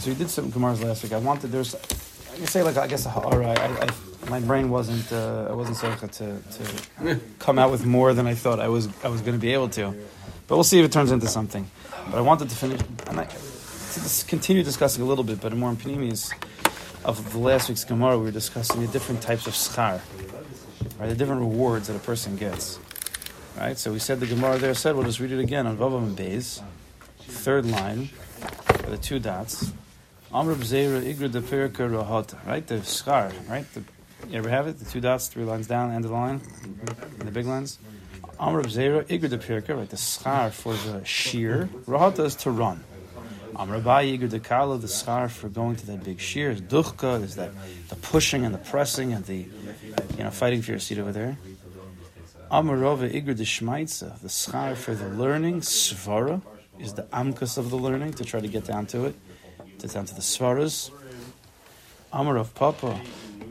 So we did some Gemaras last week. I wanted I can say I guess all right. My brain wasn't I wasn't so to come out with more than I thought I was going to be able to, but we'll see if it turns into something. But I wanted to finish to continue discussing a little bit, but more in Panimis of the last week's Gemara. We were discussing the different types of schar, right? The different rewards that a person gets, right? So we said the Gemara there said, we'll just read it again on Vavam and Beis, third line, the two dots. Amr b'zeira igra de perika rahata, right? The schar, right? You ever have it? The two dots, 3 lines down, end of the line, and the big lines. Amr b'zeira igra de perika, right? The schar for the shear. Rahata is to run. Amr b'ayi igra de kala, the schar for going to that big shear. Is duchka, is that the pushing and the pressing and the fighting for your seat over there. Amr rova igra de shmaitza, the schar for the learning. Svara is the amkus of the learning, to try to get down to it. Down to the svaras. Amar of Papa,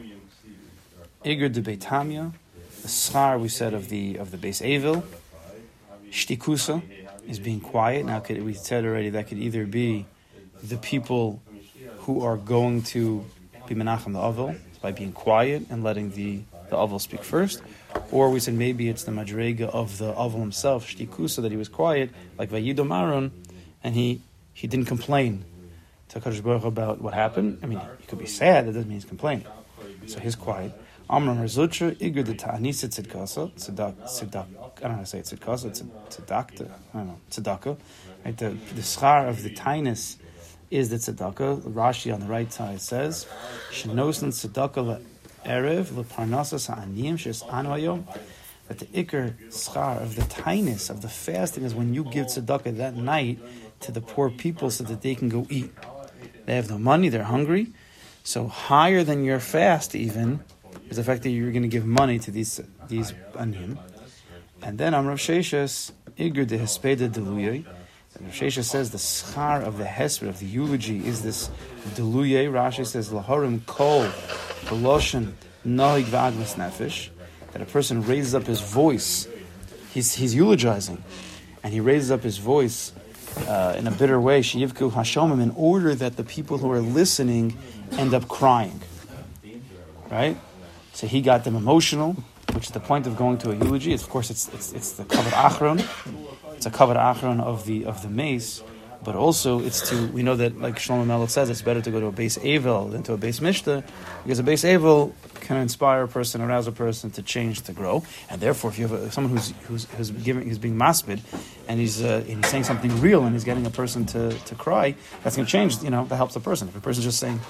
Iger de Beitamia, the schar we said of the Beis Evil. Shtikusa is being quiet. Now we said already that could either be the people who are going to be menachem the Avil by being quiet and letting the Avil speak first, or we said maybe it's the madrega of the Avil himself, Shtikusa, that he was quiet, like Vayidom Aaron, and he didn't complain to HaKadosh Baruch Hu about what happened. I mean, he could be sad, that doesn't mean he's complaining. So he's quiet. Amram Razutra, Igur de Ta'anisa Tzidkasa, Tzedak, I don't know how to say it, Tzidkasa, Tzedakta, I don't know, Tzedakah. Right? The schar of the tainus is the Tzedakah. Rashi on the right side says, Shenosan Tzedakah le'erev le'parnasas ha'aniyim shes anu hayom. That the Iker schar of the tainus, of the fasting, is when you give Tzedakah that night to the poor people so that they can go eat. They have no money, they're hungry. So higher than your fast even is the fact that you're going to give money to these aniyim. And then Rav Sheshes, Igur de Hespeda Deluyay. Rav Sheshes says the schar of the hesped, of the eulogy, is this Deluyay. Rashi says, Laharim kol beloshen nahig v'agmas nefesh. That a person raises up his voice. He's eulogizing. And he raises up his voice in a bitter way, Sheyivku Hashomim, in order that the people who are listening end up crying. Right? So he got them emotional, which is the point of going to a eulogy. Of course, it's the kavod achron. It's a kavod achron of the mace, but also we know that, like Shlomo Melech says, it's better to go to a Beis Evel than to a Beis Mishta, because a Beis Evel can inspire a person, arouse a person to change, to grow, and therefore, if you have someone who's being maspid, and he's saying something real, and he's getting a person to cry, that's going to change. That helps the person. If a person's just saying,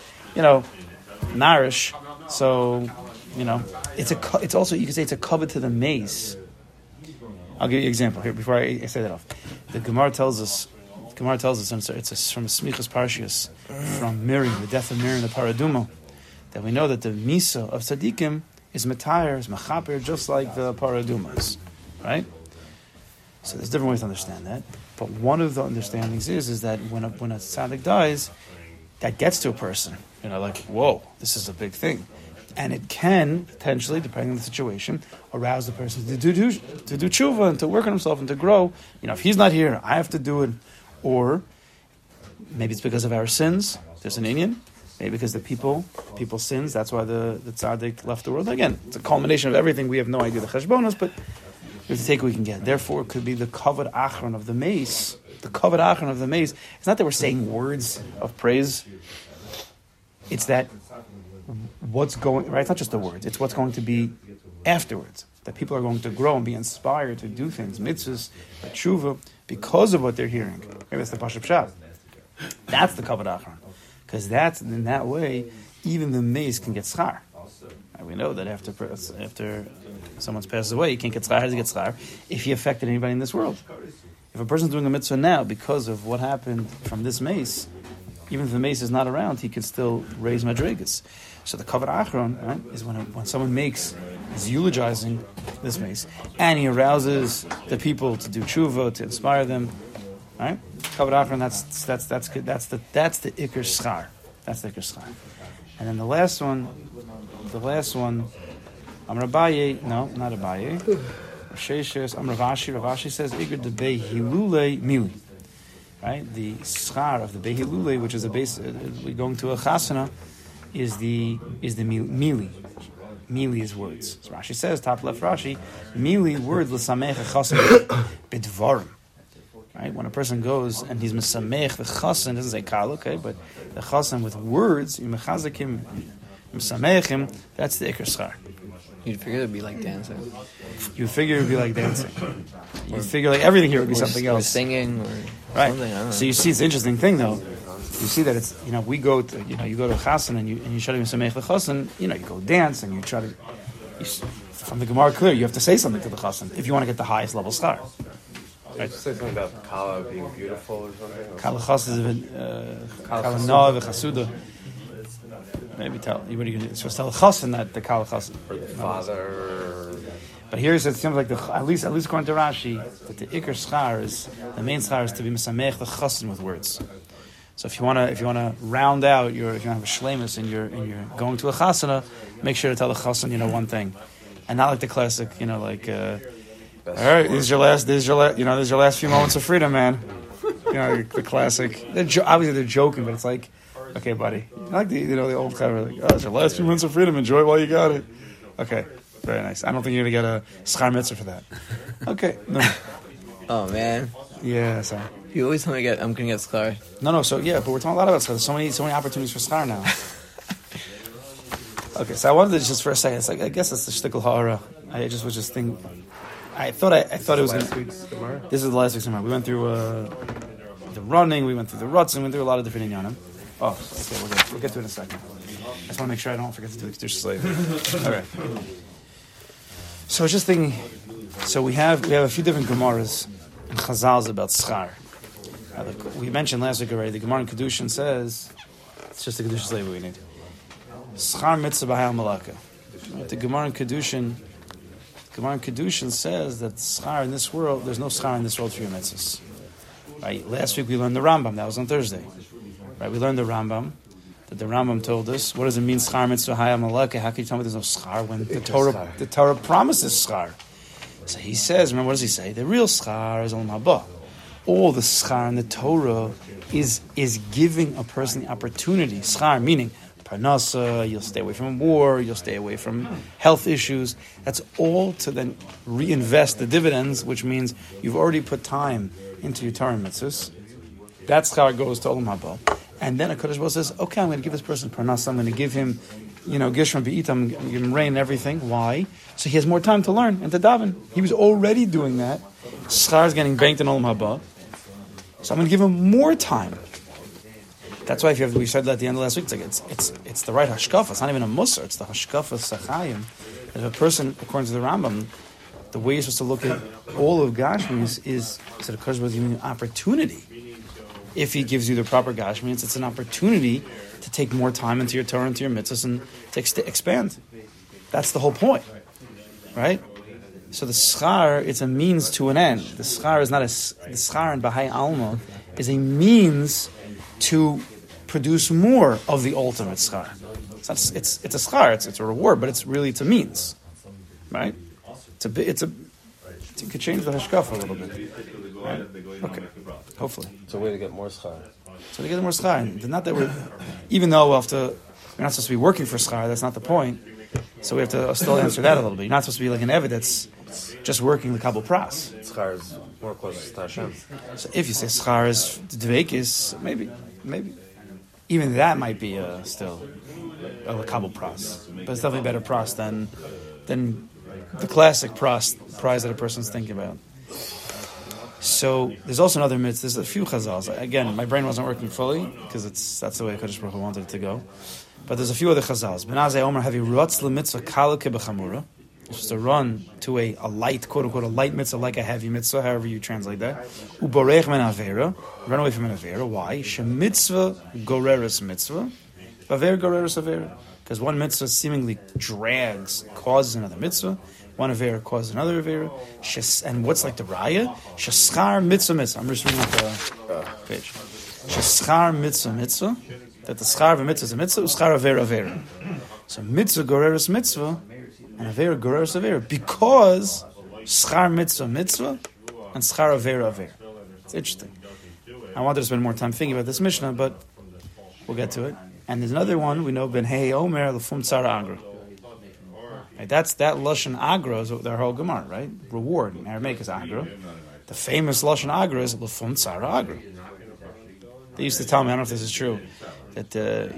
nourish, so it's also, you could say it's a covet to the mace. I'll give you an example here before I say that off. The Gemara tells us, it's from a Smichas Parshias, from Miriam, the death of Miriam, the Paraduma, that we know that the Misa of Tzadikim is Matayr, is Mechaper, just like the Paradumas, right? So there's different ways to understand that, but one of the understandings is that when a Tzadik dies, that gets to a person, whoa, this is a big thing. And it can, potentially, depending on the situation, arouse the person to do tshuva and to work on himself and to grow. If he's not here, I have to do it. Or maybe it's because of our sins. There's an Indian. Maybe because the people sins. That's why the tzaddik left the world. Again, it's a culmination of everything. We have no idea the cheshbonos, but we have to take what we can get. Therefore, it could be the kavod achron of the mace. The kavod achron of the mace. It's not that we're saying words of praise. It's that what's going, right? It's not just the words. It's what's going to be afterwards. That people are going to grow and be inspired to do things, mitzvahs, tshuva, because of what they're hearing. Maybe that's the Pashup Pshat. That's the kavod achron. Because that's, in that way, even the mace can get schar. And we know that after someone's passes away, you can't get schar. How does he get schar? If he affected anybody in this world. If a person's doing a mitzvah now because of what happened from this mace, even if the mace is not around, he can still raise madrigas. So the kavod achron, right, is when someone is eulogizing this mace, and he arouses the people to do tshuva, to inspire them, right? Kavod achron, that's the ikar schar. That's the ikar schar. And then the last one, Amar Abaye, no, not Abaye. Sheshes, Amar Ravashi says ikar debei hilulei mili. right? The schar of the behilule, which is a base, we're going to a chasana, is the mili. Mili is words. So Rashi says, top left Rashi, mili word l'samech chasen bidvarim. Right? When a person goes and he's mesamech the chasen, doesn't say kal, okay, but the chasen with words, you mechazekim, mesamechim, that's the ikar schar. You'd figure it'd be like dancing. You figure it'd be like dancing. You figure like everything here would be something else. Or singing, or right. something. I don't know. So you see, it's an interesting thing though. You see that it's, we go to, you go to chasen and you try to mesamech the chasen, you go dance and you try to, from the Gemara clear, you have to say something to the chasen if you want to get the highest level schar. Did you say something about Kala being beautiful or something? Kala chas is Kala noah v'chasuda. Maybe tell you what are you going to tell the chasen that the Kala chas Or the father. But here it seems like at least according to Rashi that the ikar schar is the main schar is to be mesamech the chasen with words. So if you wanna round out if you want to have a shleimus and you're going to a chasana, make sure to tell the chasen one thing, and not like the classic all right, this is your last few moments of freedom, man. The classic. Obviously they're joking, but it's like, okay, buddy, like the old cover, like, it's your last few moments of freedom. Enjoy it while you got it. Okay, very nice. I don't think you're gonna get a schar mitzvah for that. Okay, no. Oh man. Yeah, sorry. You always tell me I'm gonna get schar. No. So yeah, but we're talking a lot about schar. There's so many opportunities for schar now. Okay, so I wanted to just for a second. It's like I guess it's the shtickle ha'ara. I was just thinking. I thought it was last week's Gemara. This is the last week's Gemara. We went through the running, we went through the ruts, and we went through a lot of different inyanim. Oh, okay, we'll get to it in a second. I just want to make sure I don't forget to do it. There's slave. All right. So I was just thinking. So we have a few different Gemaras and Chazals about schar. We mentioned last week already. The Gemara in Kedushin says it's just the Kedushin slave we need. Schar mitzvah b'hayal malaka. The Gemara in Kedushin says that schar in this world, there's no schar in this world for your mitzvahs. Right? Last week we learned the Rambam. That was on Thursday. Right? We learned the Rambam. That the Rambam told us, what does it mean schar mitzvah hayam malaka? How can you tell me there's no schar when the Torah promises schar? So he says, remember, what does he say? The real schar is olam haba. All the schar in the Torah is giving a person the opportunity. Schar meaning parnasa, you'll stay away from war, you'll stay away from health issues. That's all to then reinvest the dividends, which means you've already put time into your Torah mitzvahs. That's how it goes to Olam Haba. And then a Kodesh Baruch says, okay, I'm going to give this person parnasa, I'm going to give him, Gishram Be'ita, I'm going to give him rain and everything. Why? So he has more time to learn and to daven. He was already doing that. Schar is getting banked in Olam Haba. So I'm going to give him more time. That's why we said that at the end of last week. It's the right hashkafa. It's not even a musar. It's the hashkafa sachayim. If a person, according to the Rambam, the way you're supposed to look at all of Gashmis is that it occurs with you an opportunity. If he gives you the proper Gashmis, it's an opportunity to take more time into your Torah, into your mitzvahs, and to expand. That's the whole point, right? So the schar, it's a means to an end. The schar is not the schar in Bahai Alma is a means to produce more of the ultimate schar. It's a schar, it's a reward, but it's a means, right? You could change the hashkafa a little bit, right? Okay, hopefully. It's a way to get more schar. So to get more schar, not that even though we're not supposed to be working for schar, that's not the point. So we have to still answer that a little bit. You're not supposed to be like an Eved that's just working the Kabul Pras. Schar is more close to Hashem. So if you say schar is dveikis, maybe. Even that might be still a Kabul Pras. But it's definitely better Pras than the classic prize that a person's thinking about. So there's also another mitzvah. There's a few chazals. Again, my brain wasn't working fully because that's the way Kodesh Baruch Hu wanted it to go. But there's a few other chazals. Benazai Omer have rutz lemitzvah kala kebechamura. It's supposed to run to a light, quote unquote, a light mitzvah, like a heavy mitzvah, however you translate that. Uborech men avera, run away from an avera. Why? Shemitzvah goreres mitzvah, avera goreres avera. Because one mitzvah seemingly causes another mitzvah. One avera causes another avera. And what's like the raya? Sheschar mitzvah. I'm just reading off the page. Sheschar mitzvah. That the schar of a mitzvah is a mitzvah, schar avera. So mitzvah goreres mitzvah, and avera goreres avera. Because schar mitzvah and schar avera. It's interesting. I wanted to spend more time thinking about this Mishnah, but we'll get to it. And there's another one we know, Ben Hey Omer Lefum Tzara Agra. Right, that's that Lashon Agra is their whole Gemara, right? Reward in Aramaic is Agra. The famous Lashon Agra is Lefum Tzara Agra. They used to tell me, I don't know if this is true, that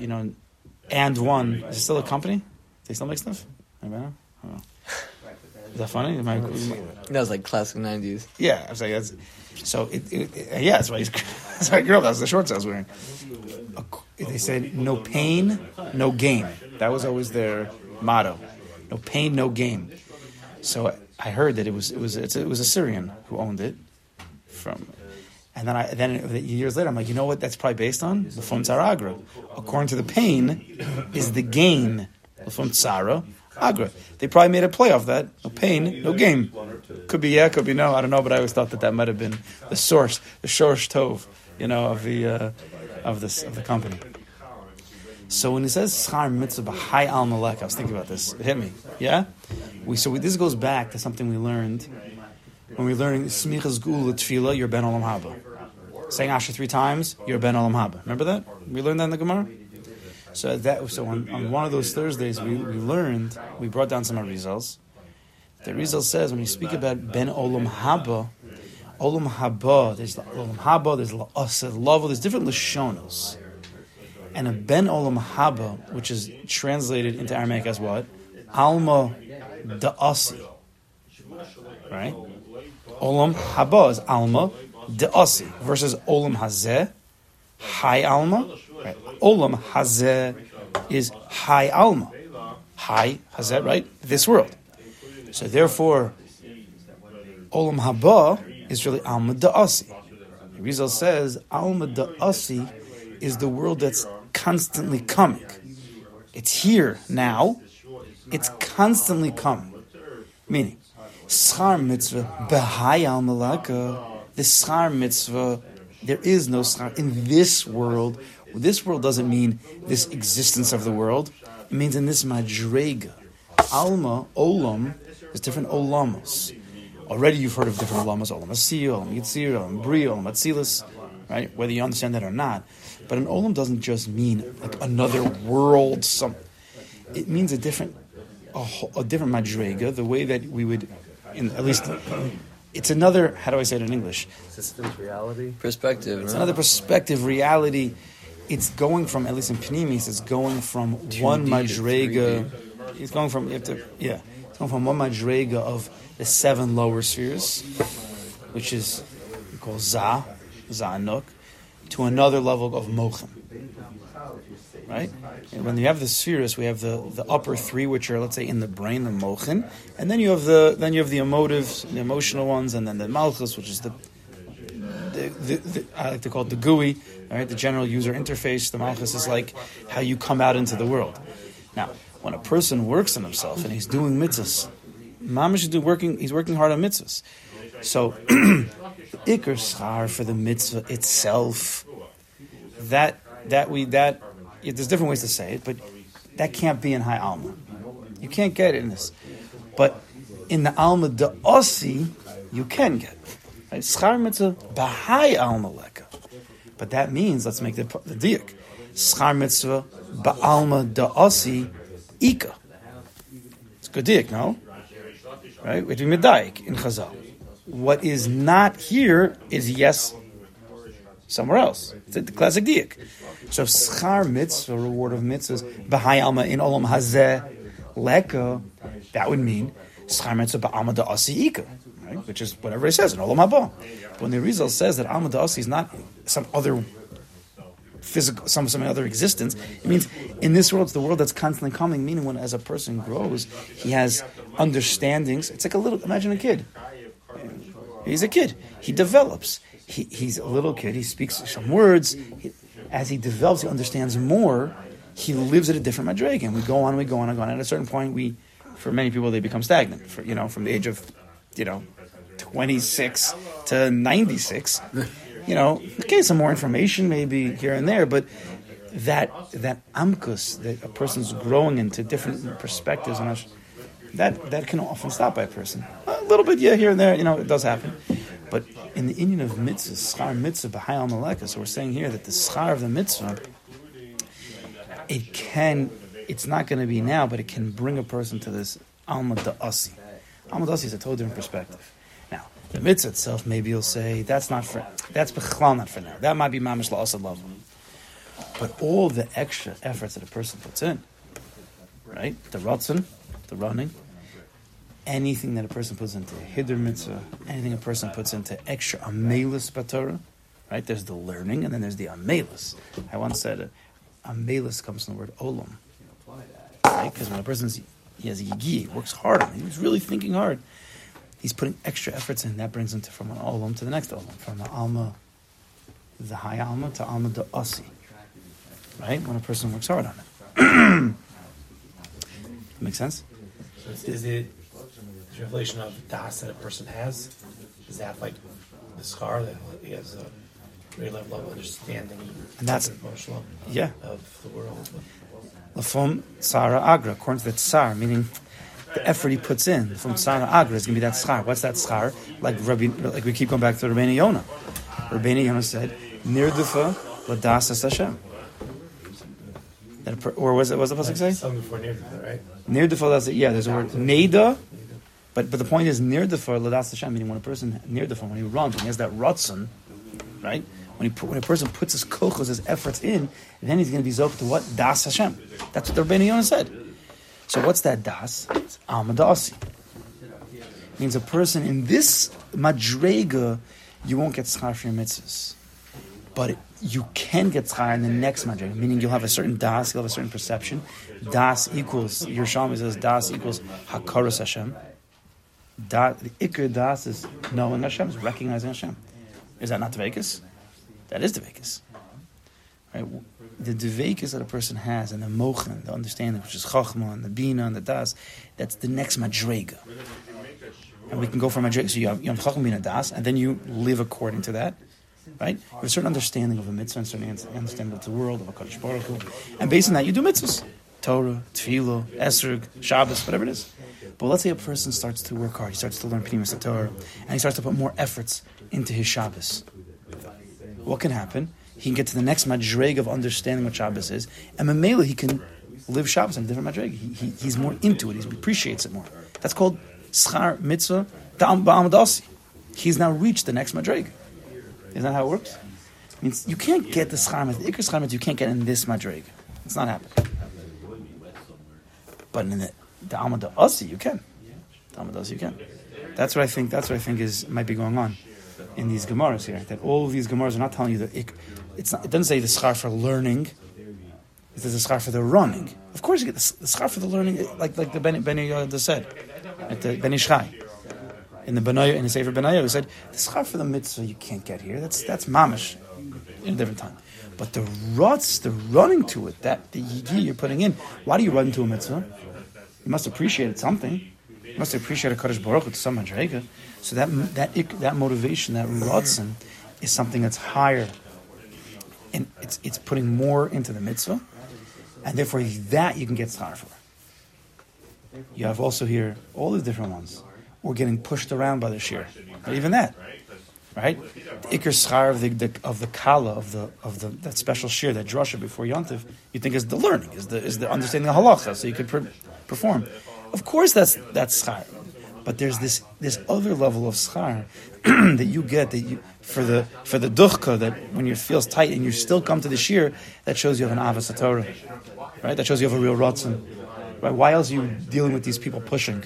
And One is it still a company? They still make stuff? Anybody know? I don't know. Is that funny? That was like classic 90s. Yeah, I was like, that's so. That's why that's why girl. That was the shorts I was wearing. They said no pain, no gain. That was always their motto. No pain, no gain. So I heard that it was a Syrian who owned it and then years later I'm like, you know what? That's probably based on Lefum Tzara Agra. According to the pain, is the gain Lefum Tzara Agra. They probably made a play off that. No pain, no gain. Could be yeah, could be no. I don't know, but I always thought that might have been the source, the shorsh tov, of the company. So when it says schar mitzvah b'hai al malek, I was thinking about this. It hit me. Yeah. This goes back to something we learned when we learned smichas gula tefillah. You're ben olam haba. Saying Asher 3 times, you're ben olam haba. Remember that? We learned that in the Gemara. So on one of those Thursdays, we brought down some Arizals. The Arizal says when you speak about Ben Olam Haba, there's Olam Haba, there's La'aseh, Lavo, there's different Lashonos. And a Ben Olam Haba, which is translated into Aramaic as what? Alma Da'asi. Right? Olam Haba is Alma Da'asi versus Olam Hazeh, Hai Alma. Right. Olam Hazeh is Hai Alma. Hai Hazeh, right? This world. So therefore, Olam Haba is really Alma Da'asi. Rizal says Alma Da'asi is the world that's constantly coming. It's here now. It's constantly coming. Meaning, Schar Mitzvah B'hai Al Malaka. The Schar Mitzvah, there is no Schar in this world. This world doesn't mean this existence of the world. It means in this madrega. Alma, olam, there's different olamos. Already you've heard of different olamos. Olam asiyah, olam yitzir, olam bria, olam atzilas. Right? Whether you understand that or not. But an olam doesn't just mean like another world. It means a different madrega. The way that we would, at least, it's another, how do I say it in English? Existence, reality? Perspective. It's another perspective, reality. It's going from, at least in Pnimis, it's going from one madrega. It's going from one madrega of the 7 lower spheres, which is we call Za'anuk, to another level of Mochim. Right? And when you have the spheres, we have the upper 3, which are, let's say, in the brain, the Mochin, and then you have the emotives, the emotional ones, and then the Malchus, which is the I like to call it the GUI, all right, the general user interface. The Malchus is like how you come out into the world. Now, when a person works on himself and he's doing mitzvahs, Mamish is he's working hard on mitzvahs. So, Iker Schar for the mitzvah itself, there's different ways to say it, but that can't be in High Alma. You can't get it in this. But in the Alma Da'asi, you can get it. Right? Schar mitzvah b'hai alma leka. But that means, let's make the diak. Schar mitzvah ba'alma da'asi ika. It's good diak, no? Right? We have to be medayik in Chazal. What is not here is yes somewhere else. It's the classic diak. So schar mitzvah, reward of mitzvahs, b'hai alma in olam hazeh leka, that would mean schar mitzvah ba'alma da'asi ika. Right? Which is whatever it says in Olam Haba. But when the Rizal says that Alma Da'asi is not some other physical, some other existence, it means in this world, it's the world that's constantly coming. Meaning, when as a person grows, he has understandings. It's like imagine a kid. He's a kid. He develops. He's a little kid. He speaks some words. As he develops, he understands more. He lives at a different madrega, and we go on. And at a certain point, for many people, they become stagnant. From the age of 26 to 96, some more information maybe here and there, but that amkus, that a person's growing into different perspectives, and that can often stop by a person. A little bit, here and there, it does happen. But in the Indian of mitzvah, schar mitzvah b'hayal maleka, so we're saying here that the schar of the mitzvah, it's not going to be now, but it can bring a person to this alma da'asi. Alma da'asi is a totally different perspective. Now, the mitzvah itself, maybe you'll say, that's b'chlal not for now. That might be mamish la'asad lava. But all the extra efforts that a person puts in, right? The ratzon, the running, anything that a person puts into hiddur mitzvah, anything a person puts into extra amelus b'Torah, right? There's the learning, and then there's the amelus. I once said amelus comes from the word olam, right? Because when a person he has a yigi, he works hard on it, he's really thinking hard. He's putting extra efforts in. That brings him from an olam to the next olam, from the alma, the high alma to alma da'asi, right? When a person works hard on it. Make sense? So is the revelation of das that a person has, is that like the scar that he has a very level of understanding and that's emotional of the world? Lafum Tsara Agra, according to the Tsar, meaning the effort he puts in from Tsara Agra is going to be that schar. What's that schar? Like we keep going back to Rabbeinu Yonah. Rabbeinu Yonah said, Nirdufa Ladasas Hashem. Or was it? What's the pasuk say? Something before Nirdufa, right? Nirdufa, there's a word Neda. But the point is Nirdufa Ladas Hashem, meaning when a person Nirdufa, when he runs, when he has that ratzon, right? When a person puts his kochos, his efforts in, then he's going to be zok to what? Das Hashem. That's what the Rabbeinu Yonah said. So what's that das? It's Alma Da'asi. Means a person in this madrega, you won't get schar for your mitzvahs. But you can get schar in the next madrega, meaning you'll have a certain das, you'll have a certain perception. Das equals, your Yerushalmi says das equals hakaras Hashem. The ikr das is knowing Hashem, is recognizing Hashem. Is that not dveikus? That is dveikus. Right? The dveikus that a person has, and the mochen, the understanding, which is chachma, and the bina, and the das, that's the next madrega. And we can go from madrega, so you have chachma, bina, das, and then you live according to that. Right? You have a certain understanding of a mitzvah, and certain understanding of the world, of a Kadosh Baruch Hu. And based on that, you do mitzvahs. Torah, Tefillah, Esrog, Shabbos, whatever it is. But let's say a person starts to work hard, he starts to learn Pnimis Torah, and he starts to put more efforts into his Shabbos. What can happen? He can get to the next madreg of understanding what Shabbos is, and Mamela he can live Shabbos on a different madreg. He's more into it, he appreciates it more. That's called schar mitzvah da'am ba'amadasi. He's now reached the next madreg. Isn't that how it works? It means you can't get the schar mitzvah, the ikar schar mitzvah, you can't get in this madreg. It's not happening. But in the Alma Da'asi, you can. The Alma Da'asi, you can. That's what I think might be going on in these Gemaras here. That all of these Gemaras are not telling you that it doesn't say the schar for learning. It says the schar for the running. Of course, you get the schar for the learning, like the Beni Yehuda said, at the Beni Shchai. In the Sefer Benayah, who said the schar for the mitzvah you can't get here. That's mamish in a different time. But the ruts, the running to it, that the yigi you're putting in. Why do you run to a mitzvah? You must appreciate something. You must appreciate a Kadosh Baruch Hu to some madrega. So that motivation, that ratzon, is something that's higher, and it's putting more into the mitzvah, and therefore that you can get schar for. You have also here all the different ones. We're getting pushed around by the shir, but even that, right? The ikar schar of the kala of the that special shir, that drasha before Yontif, you think is the learning, is the understanding of halacha, so you could perform. Of course, that's schar, but there's this other level of schar that you get for the duchka, that when you feels tight and you still come to the shir, that shows you have an avas Torah, right? That shows you have a real ratzon. Right? Why else are you dealing with these people pushing?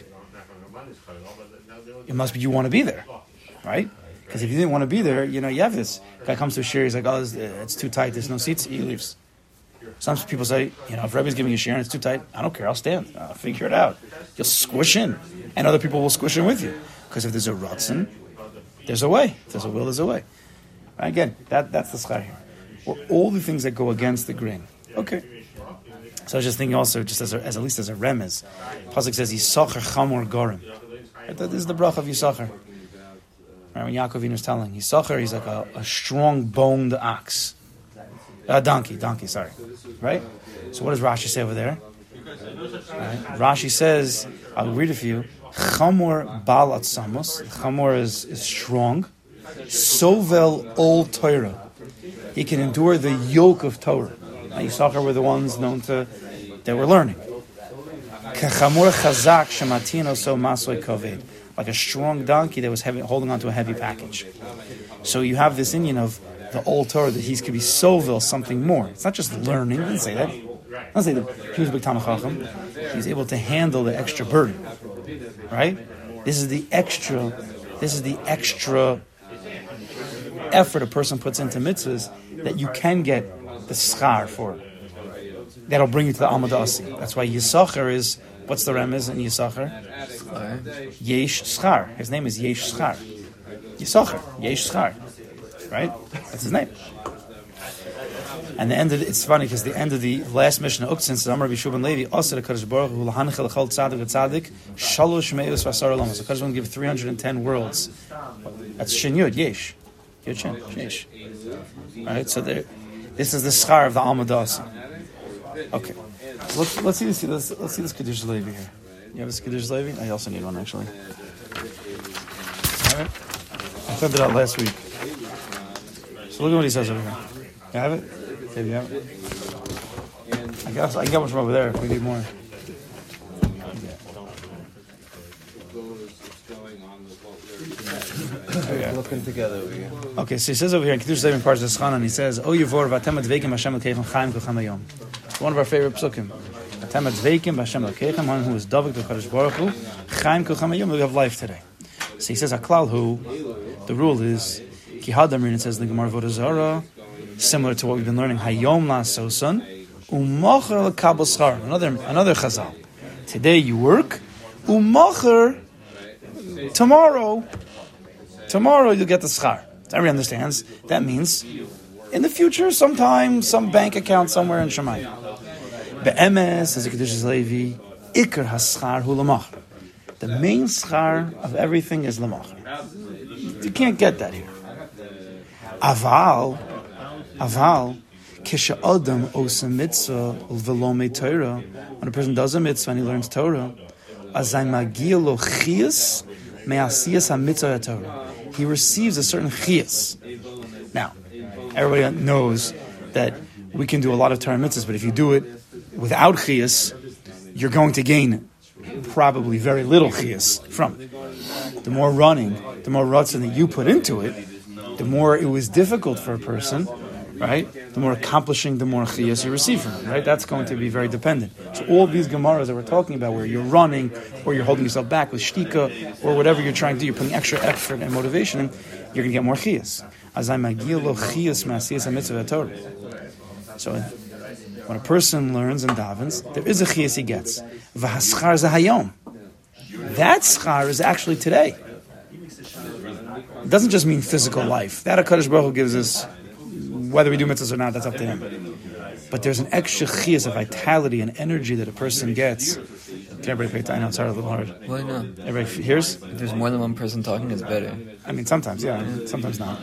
It must be you want to be there, right? Because if you didn't want to be there, you have this guy comes to a shir, he's like, oh, it's too tight, there's no seats, he leaves. Some people say, if Rebbe's giving you a shir and it's too tight, I don't care, I'll stand, I'll figure it out. You'll squish in, and other people will squish in with you. Because if there's a ratzon, there's a way. If there's a will, there's a way. Right? Again, that's the schar here. Or all the things that go against the grain. Okay. So I was just thinking also, just as at least as a remez, Pasuk says, Yisachar chamor gorim. This is the bracha of Yisachar. Right, when Yaakov Avinu is telling Yisachar, he's like a strong-boned ox. Donkey, sorry. Right? So what does Rashi say over there? Right? Rashi says, I'll read it for you, Chamor bal atzamos. Chamor is strong. Sovel Old Torah. He can endure the yoke of Torah. Now, Yisachar were the ones known to, they were learning. Kachamur Chazak Shematino So Masoi Koved. Like a strong donkey that was holding onto a heavy package. So you have this Indian of the old Torah that he could be sovel something more. It's not just learning. He didn't say that. He didn't say that he was a big Talmid Chacham. He was able to handle the extra burden. Right? This is the extra effort a person puts into mitzvahs that you can get the schar for. That'll bring you to the Amud Asi. That's why Yisachar is, what's the remez in Yisachar? Yesh Schar. His name is Yesh Schar. Yisachar. Yesh Schar. Right? That's his name. And the end of it's funny because the end of the last mission of Uktzin says, Amar B'Shuban Levi, Asar HaKadosh Baruch Hu L'hanchel L'chol Tzadik V'Tzadik Shalosh Me'ilus V'Asar Olamas. The Kadosh will give 310 worlds. That's Shin Yud, Yesh. Yud Shin, Yesh. Right? So this is the schar of the Amud Asi. Okay. Let's see this Kiddush Levi here. You have this Kiddush Levi? I also need one, actually. All right. I sent it out last week. So look at what he says over here. You have it? Okay, you have it? I guess I can get one from over there if we need more. Okay. Looking together over here. Okay, so he says over here in Kiddush Levi in Parshas Chanan, he says, "O Yevor v'atem adveikim Hashem Elokeichem Chaim Kol Hayom." One of our favorite psukim. Atem adveikim Hashem Elokeichem, one who is davik to Kadosh Baruch Hu, Chaim Kol Hayom. We have life today. So he says, "Aklal hu." The rule is, Ki Hadamrin. It says the Gemara Avodah Zarah, similar to what we've been learning. Hayom la'asosan u'mocher l'kabel schar. Another chazal. Today you work, u'mocher. Tomorrow you get the schar. Everyone understands. That means in the future, sometime, some bank account somewhere in Shemayim. Be'emes, as the Kiddush Levi, ikar haschar hu l'mach. The main schar of everything is l'mach. You can't get that here. Aval, kisha adam osa mitzvah v'lo Torah. When a person does a mitzvah and he learns Torah, azay magia lo chiyas me'asiyas ha-mitzvah Torah. He receives a certain chiyas. Now, everybody knows that we can do a lot of Torah mitzvahs, but if you do it without chiyas, you're going to gain probably very little chiyas from it. The more running, the more ratzon that you put into it, the more it was difficult for a person, right? The more accomplishing, the more chiyas you receive from it, right? That's going to be very dependent. So all these gemaras that we're talking about, where you're running, or you're holding yourself back with shtika, or whatever you're trying to do, you're putting extra effort and motivation in, you're going to get more chiyas. Azay magil lo chiyas ma'asiyas ha-mitzvah Torah. So when a person learns and davens, there is a chiyas he gets. V'haschar zahayom. That schar is actually today. It doesn't just mean physical life. That HaKadosh Baruch Hu gives us, whether we do mitzvahs or not, that's up to him. But there's an extra chiyas of vitality and energy that a person gets. Can everybody pay attention? I know it's hard, a little hard. Why not? Everybody hears? If there's more than one person talking, it's better. I mean, sometimes, yeah. Sometimes not.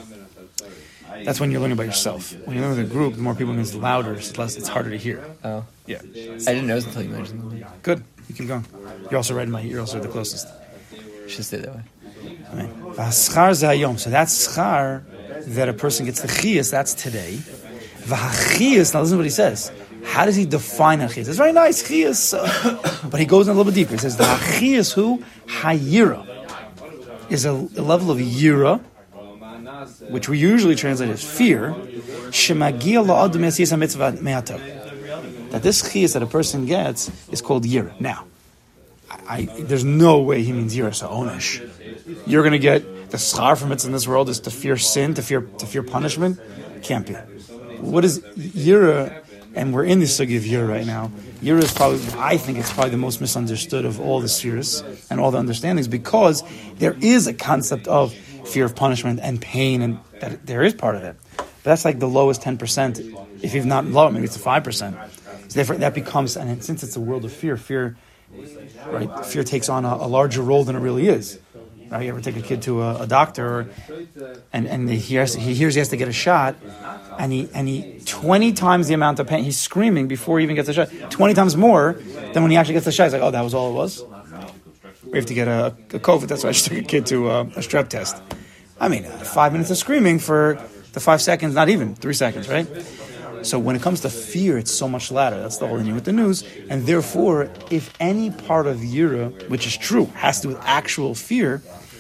That's when you're learning about yourself. When you learn with a group, the more people means louder, it's harder to hear. Oh. Yeah. I didn't notice until you mentioned it. Good. You keep going. You're also right in my ear. You're also the closest. Should stay that way. V'haschar zayom. So that's schar that a person gets the chiyas. That's today. V'hachiyas. Now listen to what he says. How does he define a chiyas? It's very nice chiyas, but he goes in a little bit deeper. He says the chiyas who hayira is a level of yira, which we usually translate as fear. Shemagia la'adam yasiyas ha-mitzvah me'atah. That this chiyas that a person gets is called yira. Now, there's no way he means yira so onish. You're going to get the schar from it in this world is to fear sin, to fear punishment. Can't be. What is yira? And we're in the sugi of yira right now. Yira is probably, I think it's probably the most misunderstood of all the spheres and all the understandings, because there is a concept of fear of punishment and pain, and that there is part of it. But that's like the lowest 10%. If you've not low, maybe it's a 5%. So therefore, that becomes, and since it's a world of fear, right? Fear takes on a larger role than it really is. Right? You ever take a kid to a doctor, and he hears he has to get a shot, and he 20 times the amount of pain, he's screaming before he even gets the shot, 20 times more than when he actually gets the shot. He's like, oh, that was all it was? We have to get a COVID, that's why I just took a kid to a strep test. I mean, 5 minutes of screaming for the 5 seconds, not even 3 seconds, right? So when it comes to fear, it's so much louder. That's the whole thing with the news. And therefore, if any part of Yira, which is true, has to do with actual fear,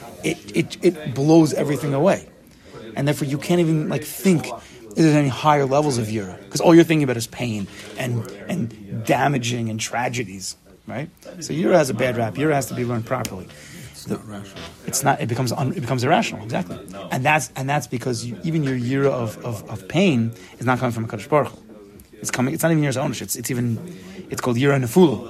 it blows everything away. And therefore, you can't even think if there's any higher levels of Yira. Because all you're thinking about is pain and damaging and tragedies, right? So Yira has a bad rap. Yira has to be learned properly. It's not rational. It's not. It becomes irrational. Exactly, and that's because even your Yira of pain is not coming from a Kadosh Baruch Hu. It's not even Yira's ownership. It's called Yira Nefula.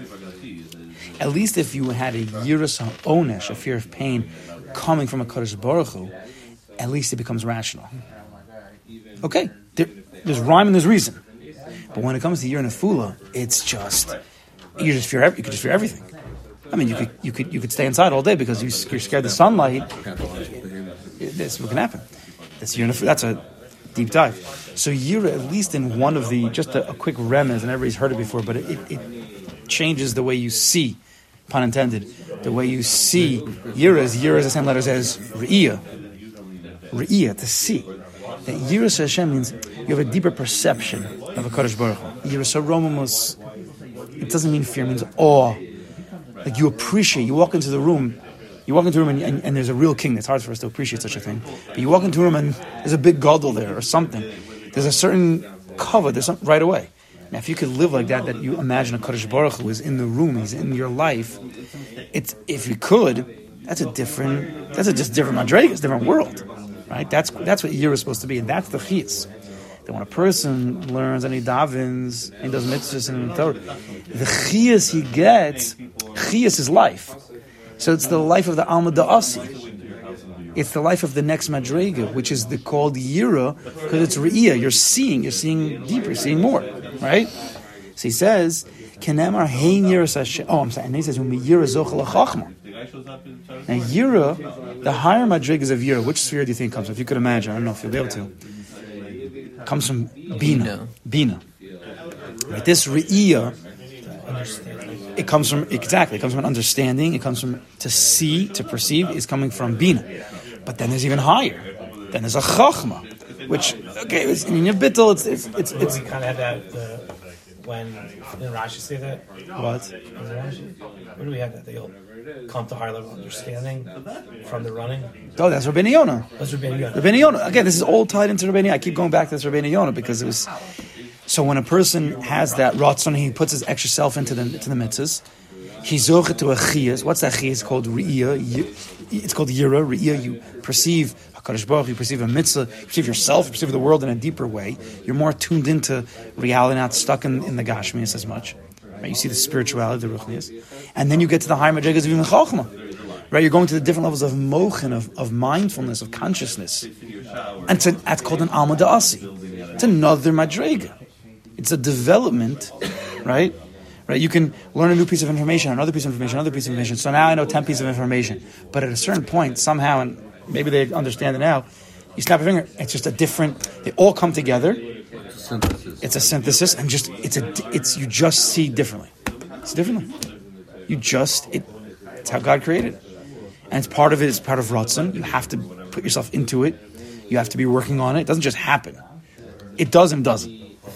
At least if you had a Yira Onesh, a fear of pain, coming from a Kadosh Baruch Hu, at least it becomes rational. Okay, there's rhyme and there's reason, but when it comes to Yira Nefula, it's just you could just fear everything. I mean, you could stay inside all day because you're scared of the sunlight. That's what can happen. That's a deep dive. So Yira, at least in one of the, just a quick remez, and everybody's heard it before, but it changes the way you see, pun intended, the way you see Yira is the same letters as Re'iyah. Re'iyah, to see. That Yira Hashem means you have a deeper perception of a Kadosh Baruch Hu. Yira Saromamus, it doesn't mean fear, it means awe. Like you appreciate, you walk into the room and there's a real king. It's hard for us to appreciate such a thing. But you walk into a room and there's a big gadol there or something. There's a certain cover, there's something right away. Now if you could live like that you imagine a Kadosh Baruch Hu is in the room, he's in your life, if you could, that's a just different madrega, it's a different world. Right? That's what Yira is supposed to be, and that's the chiyas. That when a person learns and he davens and he does mitzvahs and the Torah, the chiyas he gets, chiyas is life. So it's the life of the Alma Da'asi. It's the life of the next madrega, which is called Yira, because it's Re'iyah. You're seeing deeper, you're seeing more. Right? So he says, Kenemar hein Yira Hashem. Oh, I'm sorry. And he says, Yira zochel ha'chachma. Now Yira, the higher madrigas of Yira, which sphere do you think comes from? If you could imagine, I don't know if you'll be able to. Comes from Bina. Right? This Re'iyah, it comes from an understanding, it comes from to see, to perceive, is coming from Bina. But then there's even higher. Then there's a Chachma, which, okay, in your bittul, it's we kind of had that, when did Rashi say that? What? Where do we have that? They'll come to higher level understanding from the running. Oh, that's Rabbeinu Yonah. That's Rabbeinu Yonah. Rabbeinu Yonah. Again, this is all tied into Rabbeinu Yonah. I keep going back to this Rabbeinu Yonah because it was. So when a person has that ratzon, he puts his extra self into the mitzvahs. He's zochet to a chiyas. What's that chiyas? It's called Re'iyah. It's called Yira. Re'iyah. You perceive HaKadosh Baruch, you perceive a mitzvah, you perceive yourself, you perceive the world in a deeper way. You're more tuned into reality, not stuck in the Gashmias as much. Right? You see the spirituality, the Ruchnias. And then you get to the higher madrigas of even Chachma. Right? You're going to the different levels of mochin, of mindfulness, of consciousness. And that's called an Alma Da'asi. It's another madriga. It's a development, right? Right? You can learn a new piece of information, another piece of information, another piece of information. So now I know 10 pieces of information. But at a certain point, somehow, and maybe they understand it now, you snap your finger, it's just a different, they all come together. It's a synthesis, and you just see differently. It's differently. It's how God created it. And it's part of Ratzon. You have to put yourself into it. You have to be working on it. It doesn't just happen. It does and doesn't.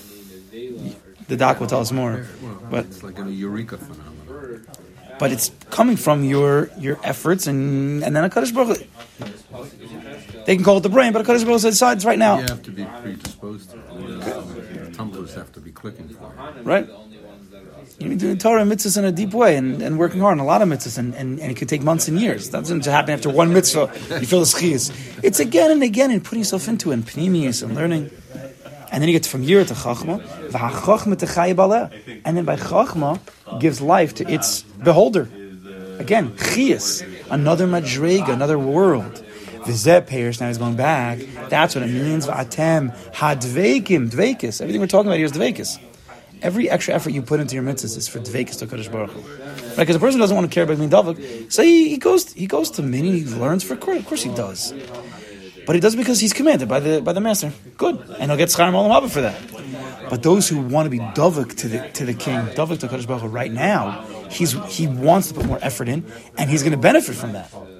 The doc will tell us more. But it's like a eureka phenomenon. But it's coming from your efforts, and then a Kadosh Baruch Hu. They can call it the brain, but a Kadosh Baruch Hu decides right now. You have to be predisposed to it. Tumblers have to be clicking for it. Right? You need to do Torah and mitzvahs in a deep way, and working hard on a lot of mitzvahs, and it could take months and years. That doesn't just happen after one mitzvah. You feel the schiyas. It's again and again, and putting yourself into it, and pnimius, and learning. And then you get from Yira to Chachma, v'hachachma techaya baleh, and then by Chachma gives life to its beholder. Again, chiyas, another madrega, another world. V'zeh peiros, now he's going back. That's what it means. V'atem hadveikim, dveikis. Everything we're talking about here is dveikis. Every extra effort you put into your mitzvahs is for dveikis to Kadosh Baruch Hu. Right? Because a person doesn't want to care about being davuk, so he goes to many, he learns for course. Of course he does. But he does it because he's commanded by the master. Good. And he'll get schar olam haba for that. But those who want to be davuk to the king, davuk to Kadosh Baruch Hu right now, he wants to put more effort in, and he's going to benefit from that.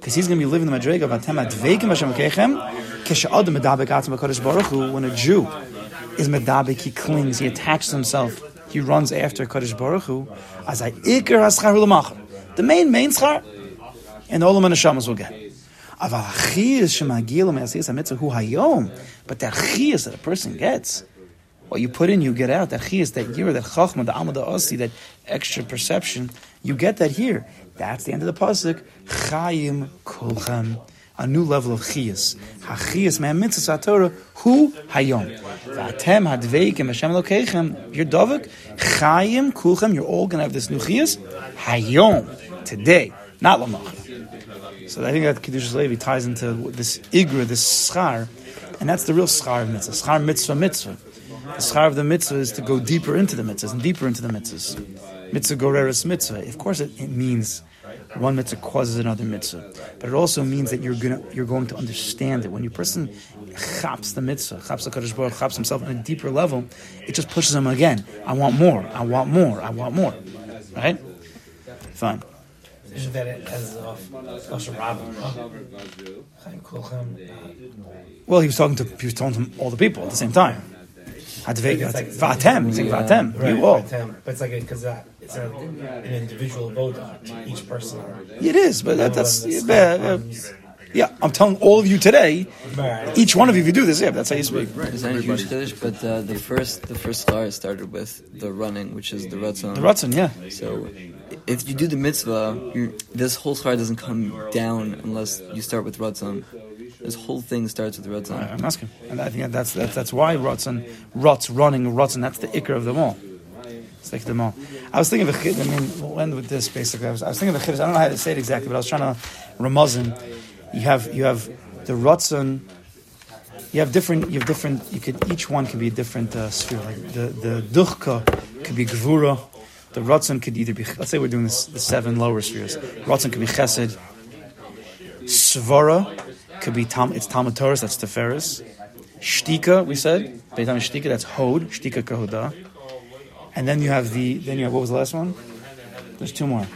because he's going to be living the madrega of Atem Adveikim Hashem Kechem. Kesha'adam medabek atzma Kadosh Baruch Hu. When a Jew is medabek, he clings, he attaches himself, he runs after Kadosh Baruch Hu. As I ikar haschar u'lamachar, the main schar, and all the neshamas will get. Aval achiyas shemagil me'asiyas hamitzvah hu hayom, but that chiyas that a person gets, what you put in, you get out. That chiyas, that yira, that chachma, the amada asi, that extra perception, you get that here. That's the end of the pasuk. Chayim kulchem, a new level of chiyas. Hachiyas me'amitzvah satorah hu hayom. V'atem hadveikim Hashem Elokeichem. You're dovek. Chayim kulchem. You're all going to have this new chiyas hayom, today, not lamachar. So I think that Kedushas Levi ties into this igra, this schar, and that's the real schar of mitzvah. Schar mitzvah. The schar of the mitzvah is to go deeper into the mitzvahs and deeper into the mitzvahs. Mitzvah goreres mitzvah. Of course, it means one mitzvah causes another mitzvah, but it also means that you're going to understand it. When your person chaps the mitzvah, chaps the Kadosh Baruch, chaps himself on a deeper level, it just pushes him again. I want more. Right? Fine. Isn't that it as Lashon Rabbah? Well, he was talking to all the people at the same time. Vatem, he's saying Vatem, you all. But it's like because it's an individual vote to each person. It is, but that's yeah. I'm telling all of you today. Each one of you, if you do this, yeah, that's how you speak. It's not a huge Kiddush, but the first schar started with the running, which is the Ratzon. The Ratzon, yeah. So if you do the mitzvah, this whole schar doesn't come down unless you start with Ratzon. This whole thing starts with Ratzon. I'm asking, and I think that's why running, Ratzon. That's the ikar of them all. It's like them all. I was thinking of a chiddush. I mean, we'll end with this basically. I was thinking of a chiddush. I don't know how to say it exactly, but I was trying to ramaz him. You have the Ratzon. You have different. Each one can be a different sphere. Like the duchka could be gevura. The Ratzon could either be. Let's say we're doing the 7 lower spheres. Ratzon could be chesed. Svara could be it's Talmud Torah, that's Teferis. Shtika, we said. Beitam Shtika, that's Hod. Shtika Kahoda. And then you have what was the last one? There's 2 more.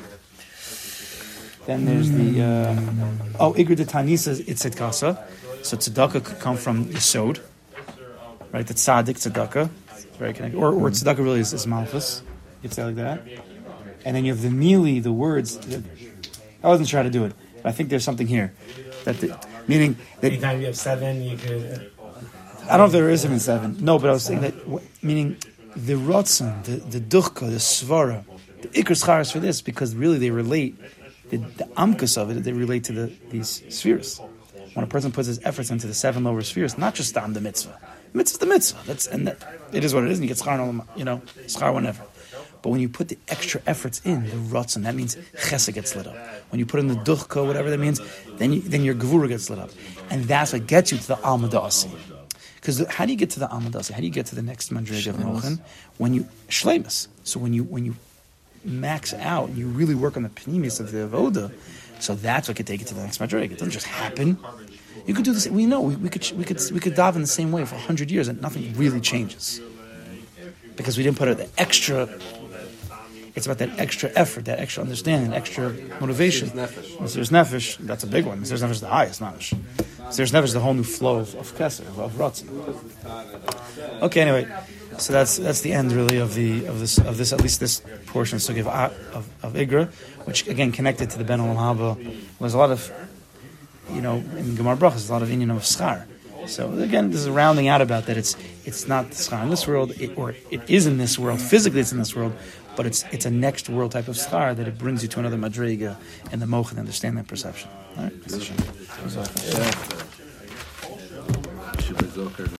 Then there's the Igur de Tanisa, it's Tzedkasa. So tzedakah could come from Yisod. Right? The tzaddik tzedakah. It's very connected. Or tzedakah really is malchus. You could say like that. And then you have the mili, the words. I wasn't sure how to do it, but I think there's something here. Meaning that anytime you have 7, you could. I don't know if there is even 7. No, but I was saying that meaning the Ratzon, the Duchka, the Svara, the Iker Scharas for this, because really they relate the Amkus of it. They relate to these spheres. When a person puts his efforts into the 7 lower spheres, not just on the mitzvah. Mitzvah's the mitzvah. It is what it is, and you get schar, schar whenever. But when you put the extra efforts in, the Ratzon, that means Chesed gets lit up. When you put in the Duchka, whatever that means, then your Gevura gets lit up. And that's what gets you to the Almada Asi. Because how do you get to the Almada Asi? How do you get to the next Madrega of Mochen? When you Shleimus. So when you max out, you really work on the Pnimis of the Avoda, so that's what could take you to the next Madrega. It doesn't just happen. You could do this. We know we could dive in the same way for 100 years and nothing really changes. Because we didn't put the extra. It's about that extra effort, that extra understanding, extra motivation. There's nefesh, that's a big one. There's nefesh, the highest nefesh. There's nefesh, the whole new flow of Kesser, of Ratzon. Okay, anyway, so that's the end really of this at least this portion of Sugi of Igra, which again connected to the Ben Olam Haba was a lot of, in Gemara Brachos, there's a lot of inyan of schar. So again, this is rounding out about that. It's not schar in this world, it is in this world. Physically, it's in this world, but it's a next world type of schar that it brings you to another madrega and the mocha and understand that perception. All right.